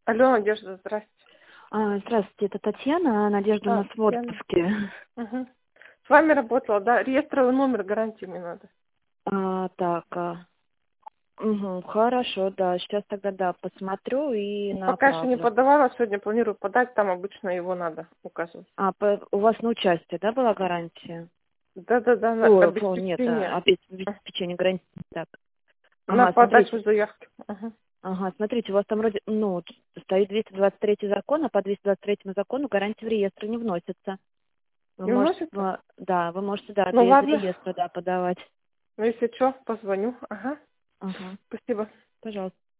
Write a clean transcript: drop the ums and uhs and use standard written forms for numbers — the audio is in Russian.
Алло, Надежда, здрасте. Здравствуйте, это Татьяна, Надежда у Да, нас в Татьяна. отпуске. Угу. С вами работала, да? Реестровый номер гарантии мне надо. Так, хорошо, да, сейчас тогда, да, посмотрю и Пока еще не направлю. подавала, сегодня планирую подать, там обычно его надо указывать. У вас на участие, да, была гарантия? Да-да-да, на Нет, обеспечение. обеспечение гарантии. Так, На смотрите. подачу заявки. Угу. Смотрите, у вас там вроде, стоит 223 закон, а по 223 закону гарантия в реестр не вносится. Вы Не можете, вносится? вы можете, да, Ну без ладно. реестра, да, подавать. Ну если что, позвоню. Ага. Ага, Спасибо. пожалуйста.